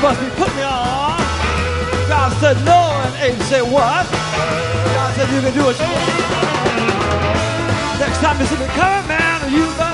must be putting me on. God said no, and Abe said what? God said you can do what you want. Next time you see me coming, man, you better